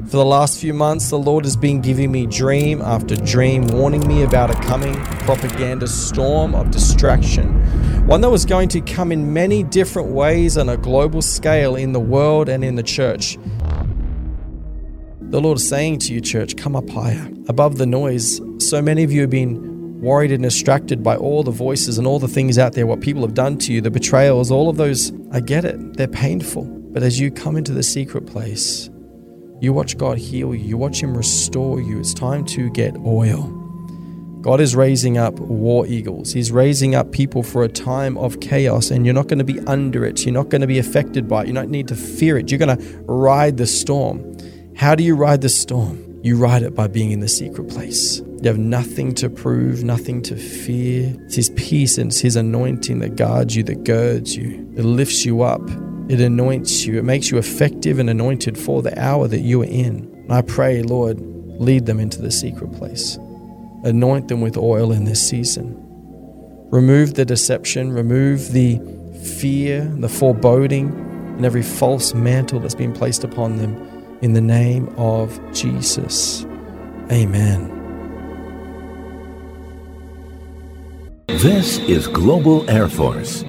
For the last few months, the Lord has been giving me dream after dream, warning me about a coming propaganda storm of distraction, one that was going to come in many different ways on a global scale in the world and in the church. The Lord is saying to you, church, come up higher, above the noise. So many of you have been worried and distracted by all the voices and all the things out there, what people have done to you, the betrayals, all of those. I get it, they're painful. But as you come into the secret place, you watch God heal you. You watch Him restore you. It's time to get oil. God is raising up war eagles. He's raising up people for a time of chaos, and you're not going to be under it. You're not going to be affected by it. You don't need to fear it. You're going to ride the storm. How do you ride the storm? You ride it by being in the secret place. You have nothing to prove, nothing to fear. It's His peace and it's His anointing that guards you, that girds you. It lifts you up. It anoints you. It makes you effective and anointed for the hour that you are in. And I pray, Lord, lead them into the secret place. Anoint them with oil in this season. Remove the deception. Remove the fear, the foreboding, and every false mantle that's been placed upon them. In the name of Jesus. Amen. This is Global Air Force.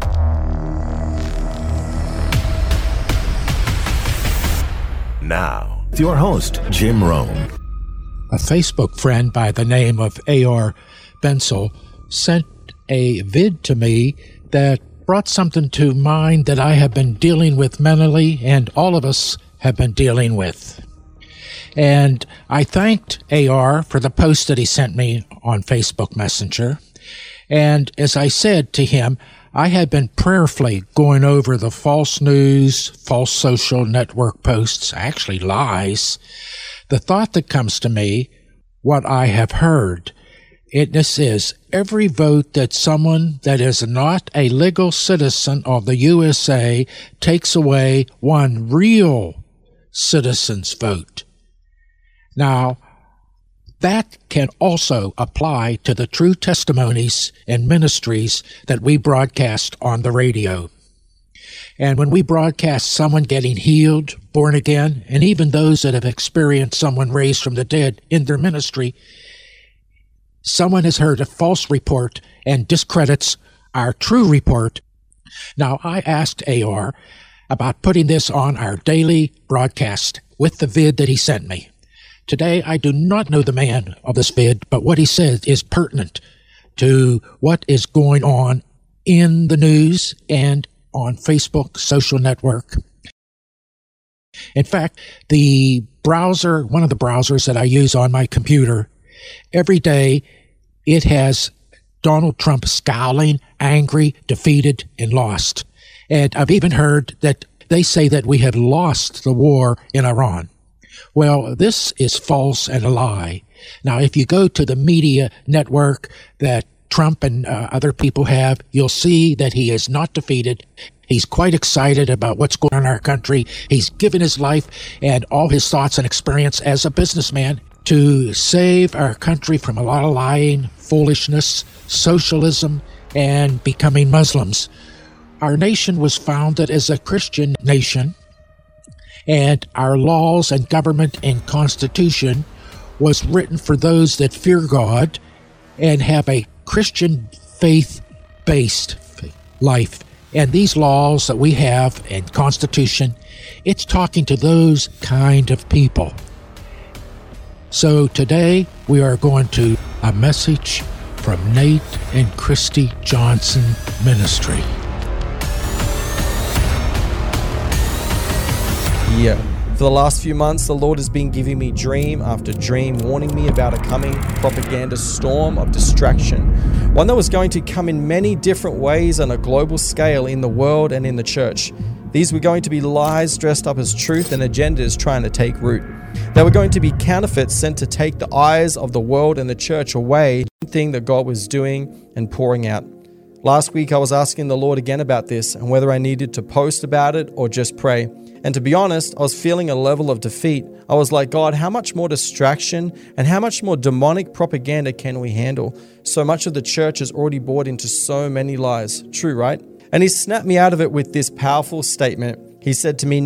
Now, your host, Jim Rome. A Facebook friend by the name of A.R. Bensel sent a vid to me that brought something to mind that I have been dealing with mentally, and all of us have been dealing with. And I thanked A.R. for the post that he sent me on Facebook Messenger. And as I said to him, I had been prayerfully going over the false news, false social network posts, actually lies. The thought that comes to me, what I have heard, this is every vote that someone that is not a legal citizen of the USA takes away one real citizen's vote. Now, that can also apply to the true testimonies and ministries that we broadcast on the radio. And when we broadcast someone getting healed, born again, and even those that have experienced someone raised from the dead in their ministry, someone has heard a false report and discredits our true report. Now, I asked A.R. about putting this on our daily broadcast with the vid that he sent me. Today, I do not know the man of this vid, but what he said is pertinent to what is going on in the news and on Facebook social network. In fact, the browser, one of the browsers that I use on my computer, every day it has Donald Trump scowling, angry, defeated, and lost. And I've even heard that they say that we have lost the war in Iran. Well, this is false and a lie. Now, if you go to the media network that Trump and other people have, you'll see that he is not defeated. He's quite excited about what's going on in our country. He's given his life and all his thoughts and experience as a businessman to save our country from a lot of lying, foolishness, socialism, and becoming Muslims. Our nation was founded as a Christian nation, and our laws and government and constitution was written for those that fear God and have a Christian faith-based life. And these laws that we have and constitution, it's talking to those kind of people. So today we are going to a message from Nate and Christy Johnson Ministry. Yeah. For the last few months, the Lord has been giving me dream after dream, warning me about a coming propaganda storm of distraction, one that was going to come in many different ways on a global scale in the world and in the church. These were going to be lies dressed up as truth and agendas trying to take root. They were going to be counterfeits sent to take the eyes of the world and the church away from the thing that God was doing and pouring out. Last week, I was asking the Lord again about this and whether I needed to post about it or just pray. And to be honest, I was feeling a level of defeat. I was like, God, how much more distraction and how much more demonic propaganda can we handle? So much of the church has already bought into so many lies. True, right? And He snapped me out of it with this powerful statement. He said to me, Nate,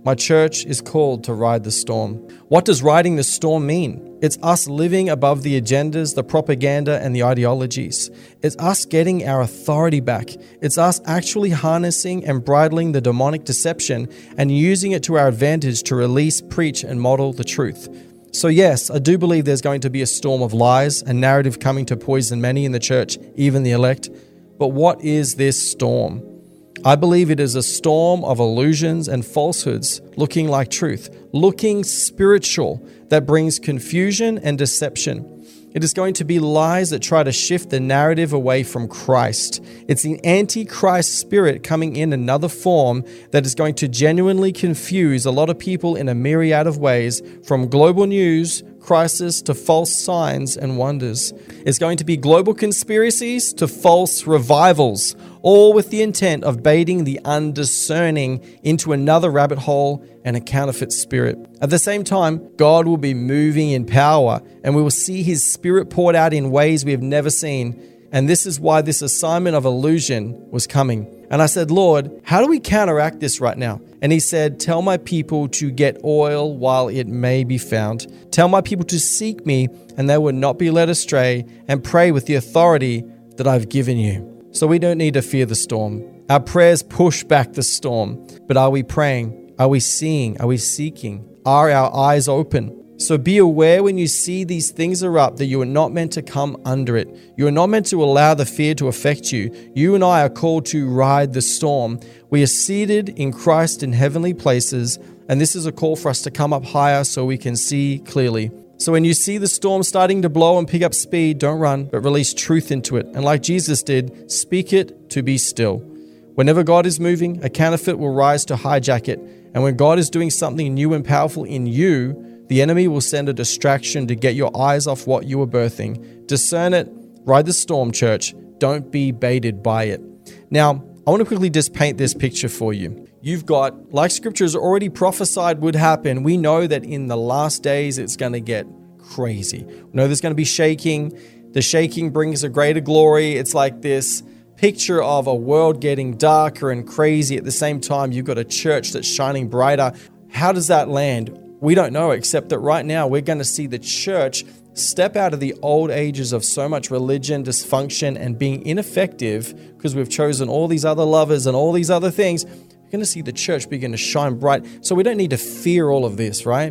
My church is called to ride the storm. What does riding the storm mean? It's us living above the agendas, the propaganda, and the ideologies. It's us getting our authority back. It's us actually harnessing and bridling the demonic deception and using it to our advantage to release, preach, and model the truth. So yes, I do believe there's going to be a storm of lies and narrative coming to poison many in the church, even the elect. But what is this storm? I believe it is a storm of illusions and falsehoods looking like truth, looking spiritual, that brings confusion and deception. It is going to be lies that try to shift the narrative away from Christ. It's the antichrist spirit coming in another form that is going to genuinely confuse a lot of people in a myriad of ways, from global news, crisis, to false signs and wonders. It's going to be global conspiracies to false revivals, all with the intent of baiting the undiscerning into another rabbit hole and a counterfeit spirit. At the same time, God will be moving in power, and we will see His Spirit poured out in ways we have never seen. And this is why this assignment of illusion was coming. And I said, Lord, how do we counteract this right now? And He said, tell my people to get oil while it may be found. Tell my people to seek me, and they will not be led astray, and pray with the authority that I've given you. So we don't need to fear the storm. Our prayers push back the storm. But are we praying? Are we seeing? Are we seeking? Are our eyes open? So be aware when you see these things erupt that you are not meant to come under it. You are not meant to allow the fear to affect you. You and I are called to ride the storm. We are seated in Christ in heavenly places, and this is a call for us to come up higher so we can see clearly. So when you see the storm starting to blow and pick up speed, don't run, but release truth into it. And like Jesus did, speak it to be still. Whenever God is moving, a counterfeit will rise to hijack it. And when God is doing something new and powerful in you, the enemy will send a distraction to get your eyes off what you are birthing. Discern it, ride the storm, church. Don't be baited by it. Now, I want to quickly just paint this picture for you. You've got, like Scripture has already prophesied would happen, we know that in the last days it's going to get crazy. We know there's going to be shaking. The shaking brings a greater glory. It's like this picture of a world getting darker and crazy. At the same time, you've got a church that's shining brighter. How does that land? We don't know, except that right now we're going to see the church step out of the old ages of so much religion, dysfunction, and being ineffective because we've chosen all these other lovers and all these other things. We're going to see the church begin to shine bright. So we don't need to fear all of this, right?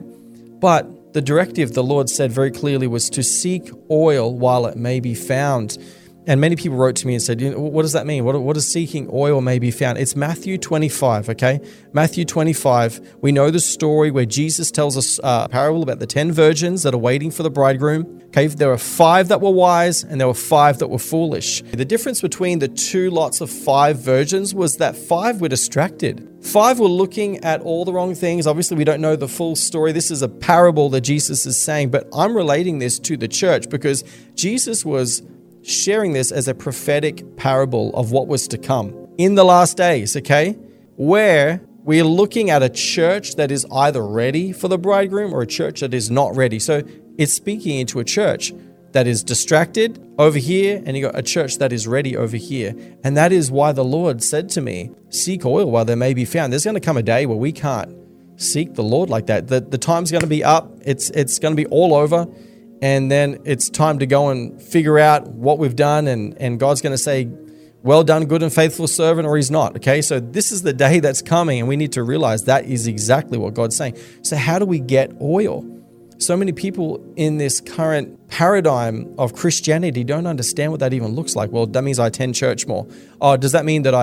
But the directive the Lord said very clearly was to seek oil while it may be found. And many people wrote to me and said, what does that mean? What does seeking oil may be found? It's Matthew 25, okay? Matthew 25, we know the story where Jesus tells us a parable about the 10 virgins that are waiting for the bridegroom. Okay, there were 5 that were wise and there were 5 that were foolish. The difference between the 2 lots of 5 virgins was that 5 were distracted. 5 were looking at all the wrong things. Obviously, we don't know the full story. This is a parable that Jesus is saying, but I'm relating this to the church because Jesus was sharing this as a prophetic parable of what was to come in the last days, okay? Where we're looking at a church that is either ready for the bridegroom or a church that is not ready. So it's speaking into a church that is distracted over here, and you got a church that is ready over here. And that is why the Lord said to me, seek oil while there may be found. There's going to come a day where we can't seek the Lord like that. The time's going to be up. It's going to be all over. And then it's time to go and figure out what we've done. And God's going to say, well done, good and faithful servant, or He's not. Okay, so this is the day that's coming, and we need to realize that is exactly what God's saying. So how do we get oil? So many people in this current paradigm of Christianity don't understand what that even looks like. Well, that means I attend church more. Oh, does that mean that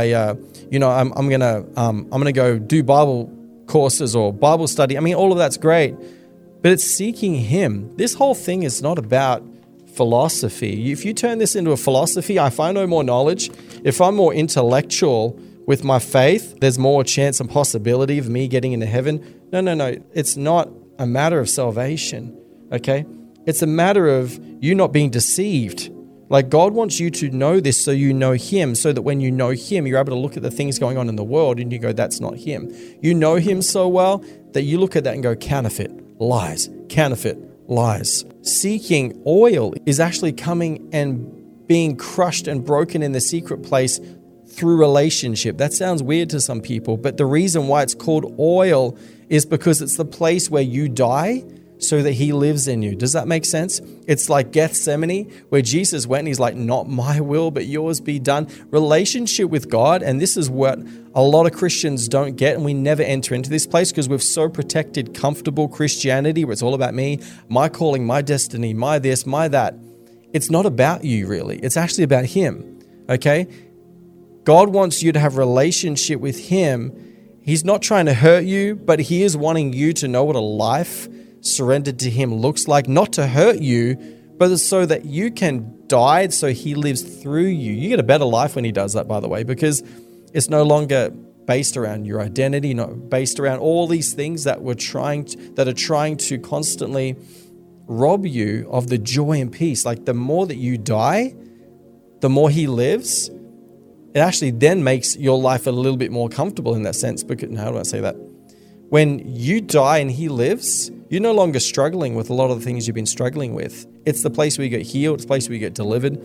I'm gonna go do Bible courses or Bible study? I mean, all of that's great. But it's seeking Him. This whole thing is not about philosophy. If you turn this into a philosophy, if I know more knowledge, if I'm more intellectual with my faith, there's more chance and possibility of me getting into heaven. No. It's not a matter of salvation, okay? It's a matter of you not being deceived. Like God wants you to know this so you know Him, so that when you know Him, you're able to look at the things going on in the world and you go, that's not Him. You know Him so well that you look at that and go, counterfeit. Lies, counterfeit, lies. Seeking oil is actually coming and being crushed and broken in the secret place through relationship. That sounds weird to some people, but the reason why it's called oil is because it's the place where you die so that he lives in you. Does that make sense? It's like Gethsemane, where Jesus went and he's like, not my will, but yours be done. Relationship with God, and this is what a lot of Christians don't get, and we never enter into this place because we've so protected comfortable Christianity where it's all about me, my calling, my destiny, my this, my that. It's not about you really. It's actually about him, okay? God wants you to have a relationship with him. He's not trying to hurt you, but he is wanting you to know what a life surrendered to him looks like, not to hurt you, but so that you can die so he lives through you. You get a better life when he does that, by the way, because it's no longer based around your identity, not based around all these things that are trying to constantly rob you of the joy and peace. Like the more that you die, the more he lives. It actually then makes your life a little bit more comfortable in that sense. Because how do I say that? When you die and he lives, you're no longer struggling with a lot of the things you've been struggling with. It's the place where you get healed. It's the place where you get delivered.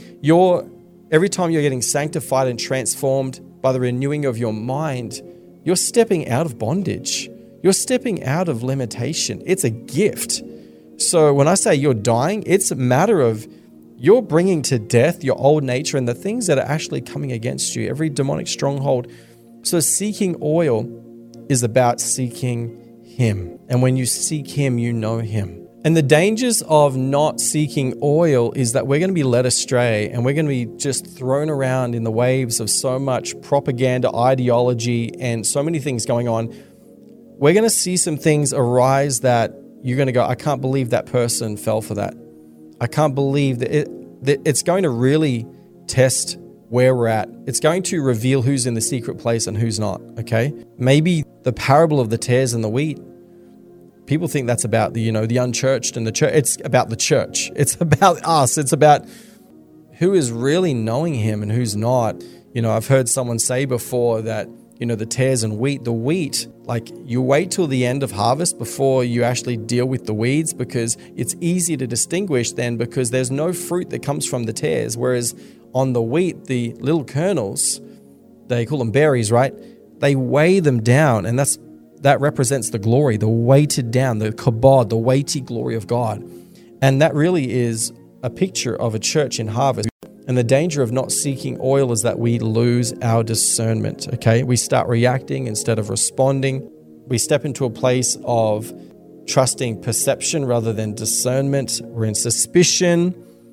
Every time you're getting sanctified and transformed by the renewing of your mind, you're stepping out of bondage. You're stepping out of limitation. It's a gift. So when I say you're dying, it's a matter of you're bringing to death your old nature and the things that are actually coming against you, every demonic stronghold. So seeking oil is about seeking him. And when you seek him, you know him. And the dangers of not seeking oil is that we're going to be led astray and we're going to be just thrown around in the waves of so much propaganda, ideology, and so many things going on. We're going to see some things arise that you're going to go, I can't believe that person fell for that. I can't believe that it's going to really test where we're at. It's going to reveal who's in the secret place and who's not, okay? Maybe the parable of the tares and the wheat, people think that's about the unchurched and the church. It's about the church. It's about us. It's about who is really knowing him and who's not. I've heard someone say before that, the tares and wheat, the wheat, like you wait till the end of harvest before you actually deal with the weeds because it's easy to distinguish then because there's no fruit that comes from the tares. Whereas on the wheat, the little kernels, they call them berries, right? They weigh them down, and that represents the glory, the weighted down, the kabod, the weighty glory of God. And that really is a picture of a church in harvest. And the danger of not seeking oil is that we lose our discernment, okay? We start reacting instead of responding. We step into a place of trusting perception rather than discernment. We're in suspicion,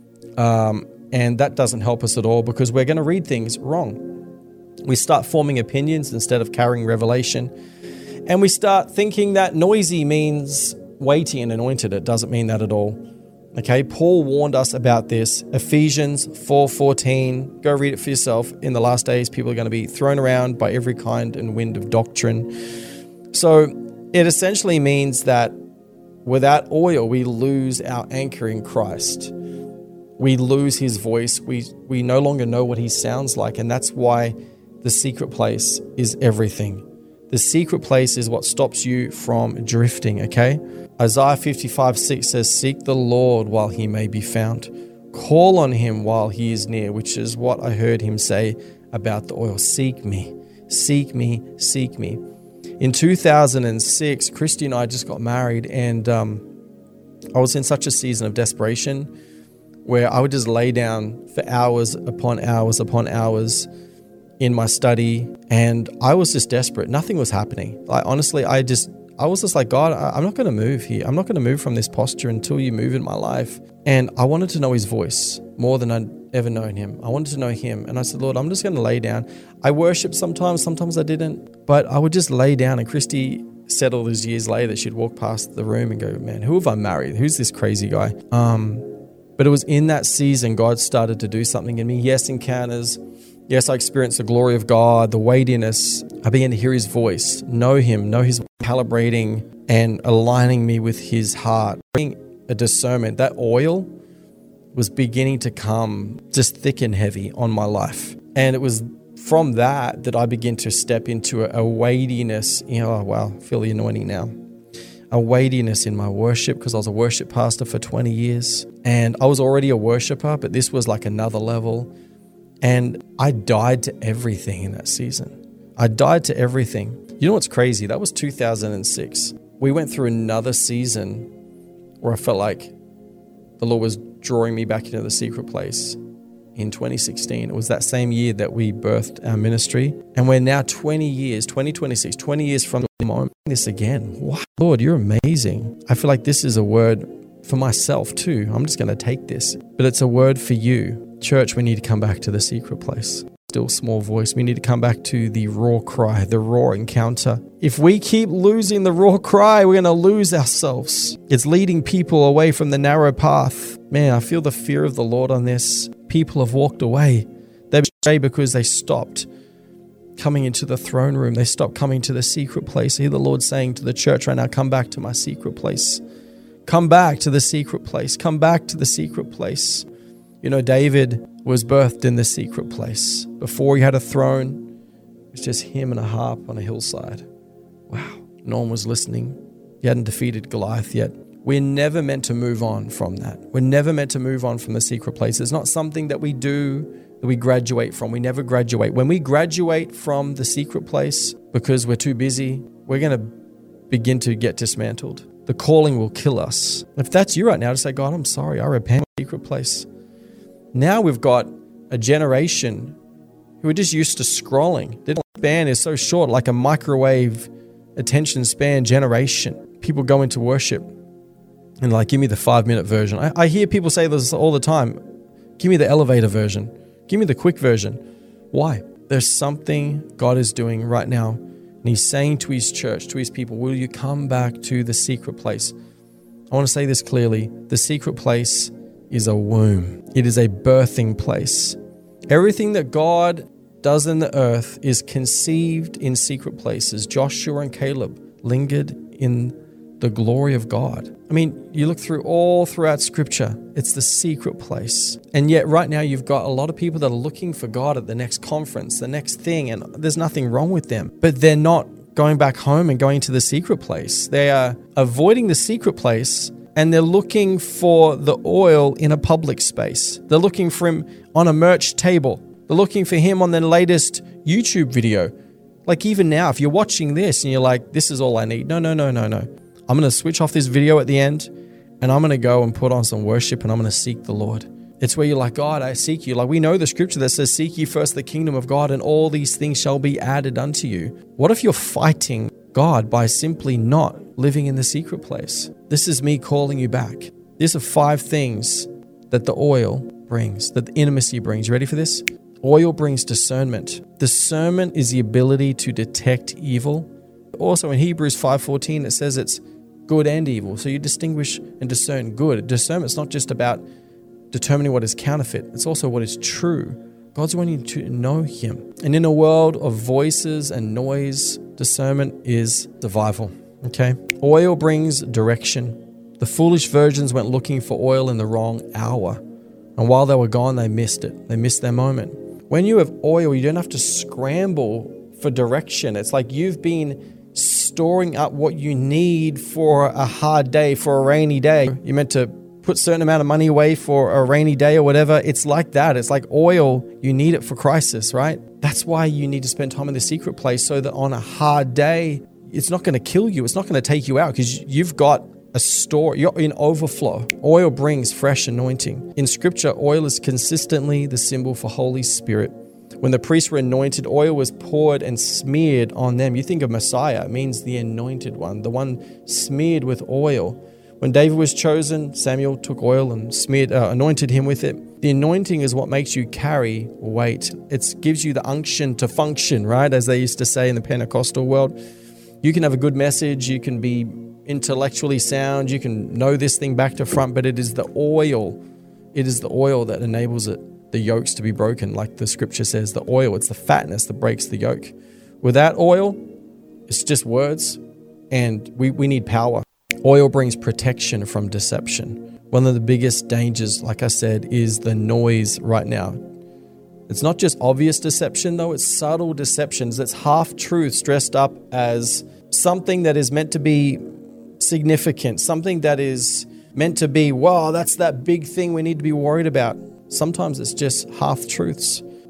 and that doesn't help us at all because we're going to read things wrong. We start forming opinions instead of carrying revelation. And we start thinking that noisy means weighty and anointed. It doesn't mean that at all. Okay, Paul warned us about this. Ephesians 4:14. Go read it for yourself. In the last days, people are going to be thrown around by every kind and wind of doctrine. So it essentially means that without oil, we lose our anchor in Christ. We lose his voice. We no longer know what he sounds like. And that's why the secret place is everything. The secret place is what stops you from drifting, okay? Isaiah 55:6 says, seek the Lord while he may be found. Call on him while he is near, which is what I heard him say about the oil. Seek me, seek me, seek me. In 2006, Christy and I just got married, and I was in such a season of desperation where I would just lay down for hours upon hours upon hours in my study, and I was just desperate. Nothing was happening. Like honestly, I was just like, God, I'm not going to move here. I'm not going to move from this posture until you move in my life. And I wanted to know his voice more than I'd ever known him. I wanted to know him. And I said, Lord, I'm just going to lay down. I worshiped sometimes I didn't, but I would just lay down. And Christy said all those years later that she'd walk past the room and go, man, who have I married? Who's this crazy guy? But it was in that season God started to do something in me. Yes, encounters. Yes, I experienced the glory of God, the weightiness. I began to hear his voice, know him, know his calibrating and aligning me with his heart. Bringing a discernment. That oil was beginning to come just thick and heavy on my life. And it was from that I began to step into a weightiness. Oh, wow, I feel the anointing now. A weightiness in my worship because I was a worship pastor for 20 years. And I was already a worshiper, but this was like another level. And I died to everything in that season. I died to everything. You know what's crazy? That was 2006. We went through another season where I felt like the Lord was drawing me back into the secret place in 2016. It was that same year that we birthed our ministry. And we're now 2026, 20 years from the moment this again. Wow, Lord, you're amazing. I feel like this is a word for myself too. I'm just going to take this. But it's a word for you. Church, we need to come back to the secret place. Still small voice. We need to come back to the raw cry, the raw encounter. If we keep losing the raw cry, we're going to lose ourselves. It's leading people away from the narrow path. Man, I feel the fear of the Lord on this. People have walked away. They've strayed because they stopped coming into the throne room. They stopped coming to the secret place. I hear the Lord saying to the church right now, come back to my secret place. Come back to the secret place. Come back to the secret place. You know, David was birthed in the secret place. Before he had a throne, it was just him and a harp on a hillside. Wow. No one was listening. He hadn't defeated Goliath yet. We're never meant to move on from that. We're never meant to move on from the secret place. It's not something that we do, that we graduate from. We never graduate. When we graduate from the secret place because we're too busy, we're going to begin to get dismantled. The calling will kill us. If that's you right now, just say, God, I'm sorry. I repent of the secret place. Now we've got a generation who are just used to scrolling. Their span is so short, like a microwave attention span generation. People go into worship and like, give me the 5-minute version. I hear people say this all the time. Give me the elevator version. Give me the quick version. Why? There's something God is doing right now. And he's saying to his church, to his people, will you come back to the secret place? I want to say this clearly. The secret place is a womb. It is a birthing place. Everything that God does in the earth is conceived in secret places. Joshua and Caleb lingered in the glory of God. I mean, you look all throughout scripture, it's the secret place. And yet right now you've got a lot of people that are looking for God at the next conference, the next thing, and there's nothing wrong with them. But they're not going back home and going to the secret place. They are avoiding the secret place and they're looking for the oil in a public space. They're looking for him on a merch table. They're looking for him on the latest YouTube video. Like even now, if you're watching this and you're like, this is all I need. No. I'm going to switch off this video at the end and I'm going to go and put on some worship and I'm going to seek the Lord. It's where you're like, God, I seek you. Like we know the scripture that says, seek ye first the kingdom of God and all these things shall be added unto you. What if you're fighting God by simply not living in the secret place? This is me calling you back. These are 5 things that the oil brings, that the intimacy brings. You ready for this? Oil brings discernment. Discernment is the ability to detect evil. Also in Hebrews 5:14, it says it's good and evil. So you distinguish and discern good. Discernment's not just about determining what is counterfeit. It's also what is true. God's wanting you to know him. And in a world of voices and noise, discernment is survival. Okay? Oil brings direction. The foolish virgins went looking for oil in the wrong hour. And while they were gone, they missed it. They missed their moment. When you have oil, you don't have to scramble for direction. It's like you've been storing up what you need for a hard day, for a rainy day. You're meant to put a certain amount of money away for a rainy day or whatever. It's like that. It's like oil. You need it for crisis, right? That's why you need to spend time in the secret place so that on a hard day, it's not going to kill you. It's not going to take you out because you've got a store. You're in overflow. Oil brings fresh anointing. In scripture, oil is consistently the symbol for Holy Spirit. When the priests were anointed, oil was poured and smeared on them. You think of Messiah, it means the anointed one, the one smeared with oil. When David was chosen, Samuel took oil and anointed him with it. The anointing is what makes you carry weight. It gives you the unction to function, right? As they used to say in the Pentecostal world. You can have a good message, you can be intellectually sound, you can know this thing back to front, but it is the oil. It is the oil that enables it. The yokes to be broken, like the scripture says, the oil, it's the fatness that breaks the yoke. Without oil, it's just words, and we need power. Oil brings protection from deception. One of the biggest dangers, like I said, is the noise right now. It's not just obvious deception, though, it's subtle deceptions. It's half-truths dressed up as something that is meant to be significant, something that is meant to be, wow, that's that big thing we need to be worried about. Sometimes it's just half-truths.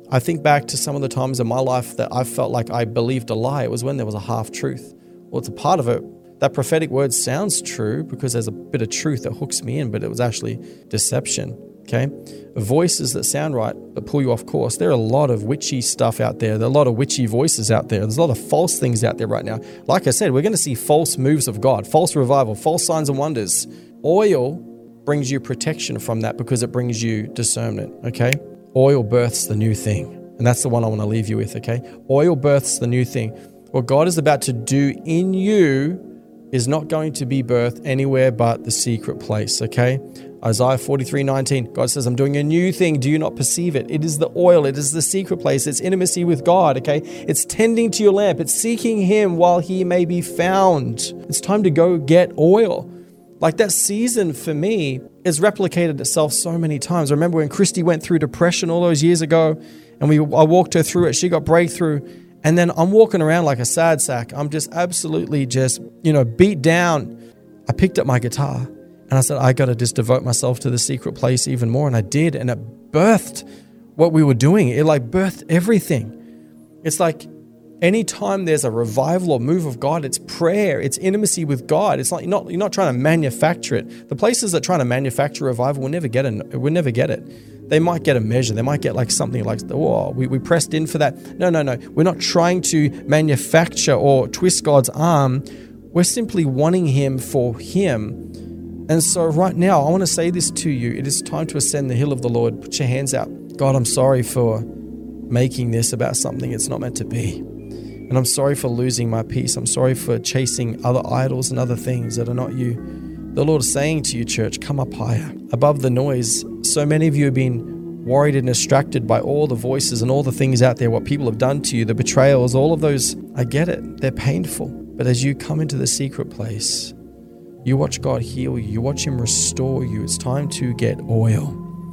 I think back to some of the times in my life that I felt like I believed a lie. It was when there was a half truth. Well, it's a part of it. That prophetic word sounds true because there's a bit of truth that hooks me in, but it was actually deception. Okay? Voices that sound right but pull you off course. There are a lot of witchy stuff out there. There are a lot of witchy voices out there. There's a lot of false things out there right now. Like I said, we're going to see false moves of God, false revival, false signs and wonders. Oil brings you protection from that because it brings you discernment. Okay? Oil births the new thing. And that's the one I want to leave you with. Okay? Oil births the new thing. What God is about to do in you is not going to be birthed anywhere but the secret place, okay? Isaiah 43:19, God says, I'm doing a new thing. Do you not perceive it? It is the oil. It is the secret place. It's intimacy with God, okay? It's tending to your lamp. It's seeking Him while He may be found. It's time to go get oil. Like that season for me has replicated itself so many times. I remember when Christy went through depression all those years ago and I walked her through it. She got breakthrough. And then I'm walking around like a sad sack. I'm just absolutely beat down. I picked up my guitar and I said, I got to just devote myself to the secret place even more. And I did. And it birthed what we were doing. It like birthed everything. It's like anytime there's a revival or move of God, it's prayer. It's intimacy with God. It's like you're not trying to manufacture it. The places that are trying to manufacture revival will never get it. We'll never get it. They might get a measure. They might get like something like, oh, we pressed in for that. No. We're not trying to manufacture or twist God's arm. We're simply wanting Him for Him. And so right now, I want to say this to you. It is time to ascend the hill of the Lord. Put your hands out. God, I'm sorry for making this about something it's not meant to be. And I'm sorry for losing my peace. I'm sorry for chasing other idols and other things that are not you. The Lord is saying to you, church, come up higher. Above the noise, so many of you have been worried and distracted by all the voices and all the things out there, what people have done to you, the betrayals, all of those. I get it. They're painful. But as you come into the secret place, you watch God heal you. You watch Him restore you. It's time to get oil.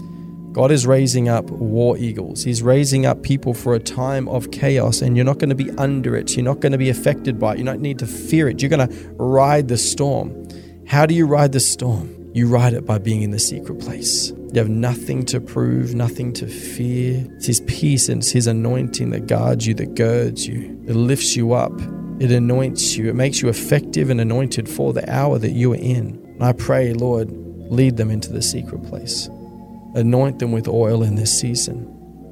God is raising up war eagles. He's raising up people for a time of chaos, and you're not going to be under it. You're not going to be affected by it. You don't need to fear it. You're going to ride the storm. How do you ride the storm? You ride it by being in the secret place. You have nothing to prove, nothing to fear. It's His peace and it's His anointing that guards you, that girds you. It lifts you up. It anoints you. It makes you effective and anointed for the hour that you are in. And I pray, Lord, lead them into the secret place. Anoint them with oil in this season.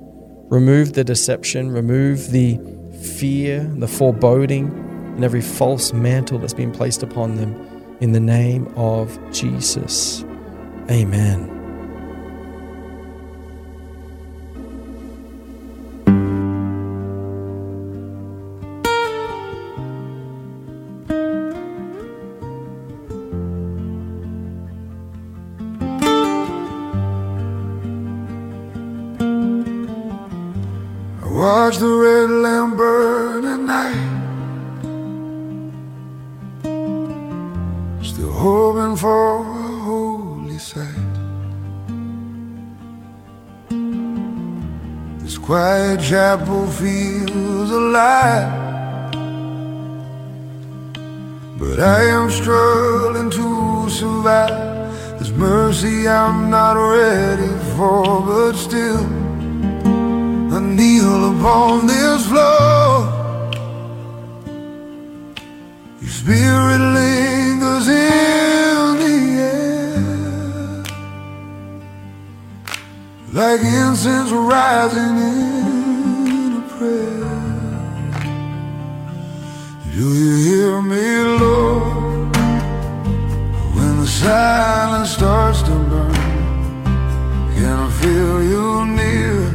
Remove the deception, remove the fear, the foreboding, and every false mantle that's been placed upon them in the name of Jesus. Amen. Watch the red lamp burn at night, still hoping for a holy sight. This quiet chapel feels alive, but I am struggling to survive. There's mercy I'm not ready for, but still I kneel upon this floor. Your spirit lingers in the air, like incense rising in a prayer. Do you hear me, Lord, when the silence starts to burn? Can I feel you near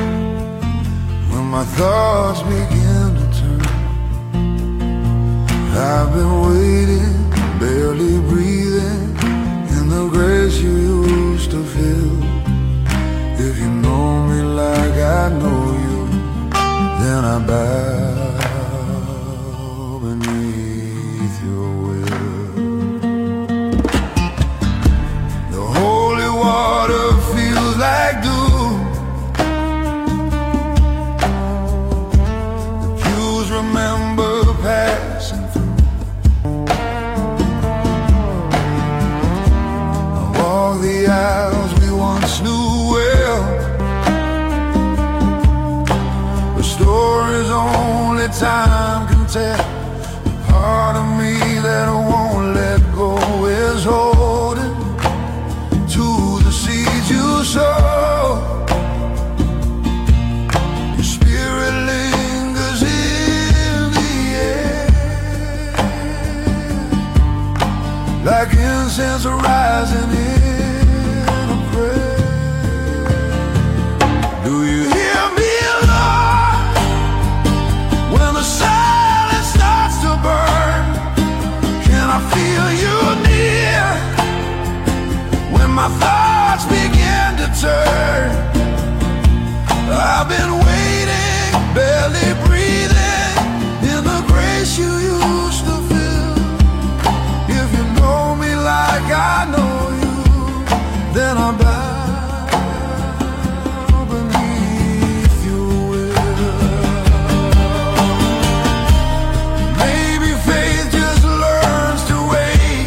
my thoughts begin to turn? I've been waiting, barely breathing, in the grace you used to feel. If you know me like I know you, then I bow beneath your will. The holy water feels like dew. Remember passing through. time can tell. The part of me that won't let go is holding to the seeds you sow. Your spirit lingers in the air, like incense rising in a prayer. Do you hear me, Lord, when the silence starts to burn? Can I feel you near when my thoughts begin to turn? I've been waiting, barely breathing in the grace you used to feel. If you know me like I know you, then I bow beneath your will. Maybe faith just learns to wait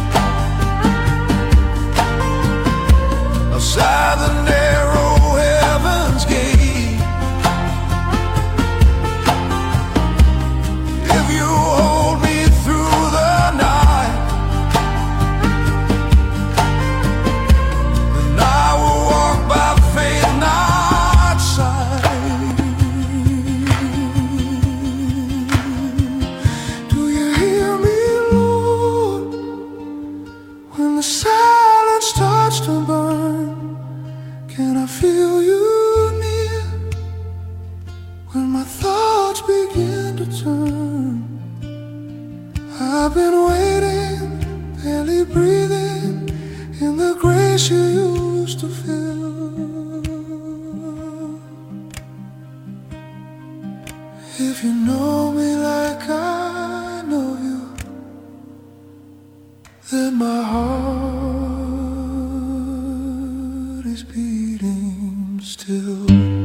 outside the narrow heaven's gate. If you hold me through the night, then I will walk by faith, not sight. Do you hear me, Lord, when the silence starts to burn? Can I feel you near when my thoughts begin to turn? I've been waiting, barely breathing in the grace you used to feel. If you know me like I know you, then my heart is beating still.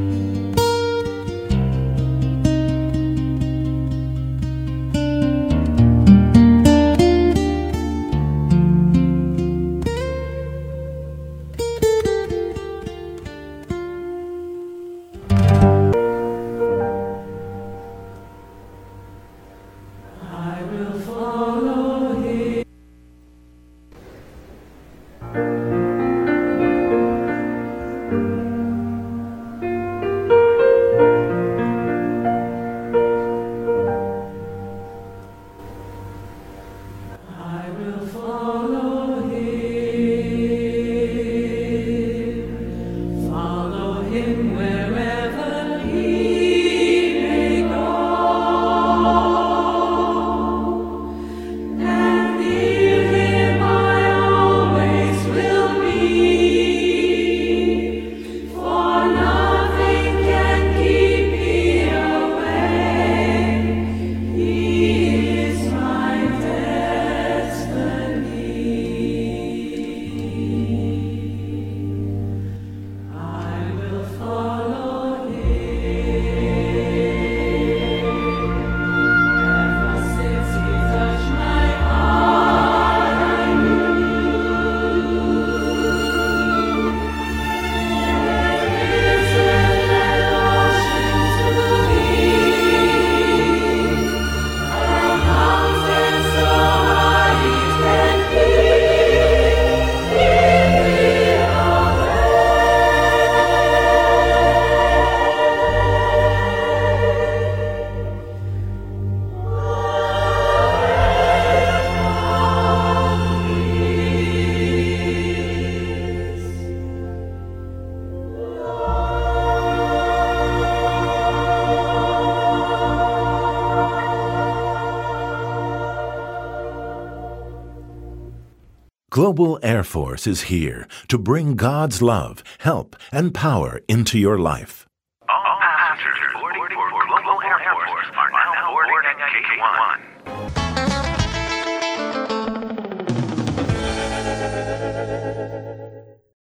Global Air Force is here to bring God's love, help, and power into your life. All passengers boarding for Global Air Force are now boarding at Gate 1.